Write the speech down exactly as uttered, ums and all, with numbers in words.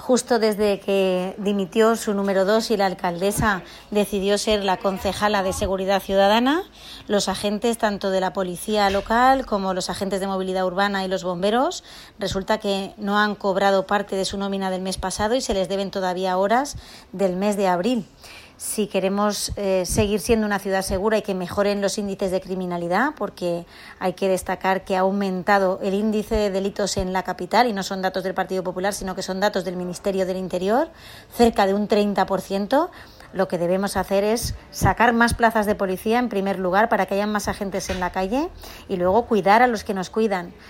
justo desde que dimitió su número dos y la alcaldesa decidió ser la concejala de Seguridad Ciudadana, los agentes tanto de la policía local como los agentes de movilidad urbana y los bomberos resulta que no han cobrado parte de su nómina del mes pasado y se les deben todavía horas del mes de abril. Si queremos eh, seguir siendo una ciudad segura y que mejoren los índices de criminalidad, porque hay que destacar que ha aumentado el índice de delitos en la capital, y no son datos del Partido Popular, sino que son datos del Ministerio del Interior, cerca de un treinta por ciento, lo que debemos hacer es sacar más plazas de policía, en primer lugar, para que haya más agentes en la calle, y luego cuidar a los que nos cuidan.